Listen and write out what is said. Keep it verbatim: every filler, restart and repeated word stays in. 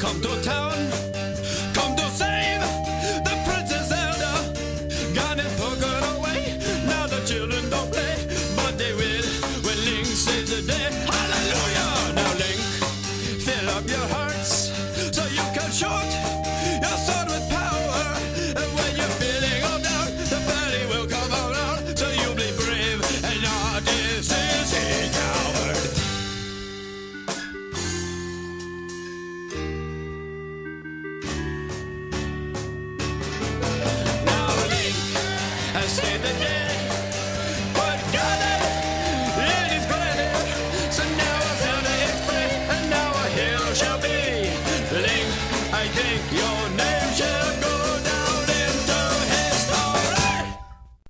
come to town. Come to save the Princess Zelda. Ganon put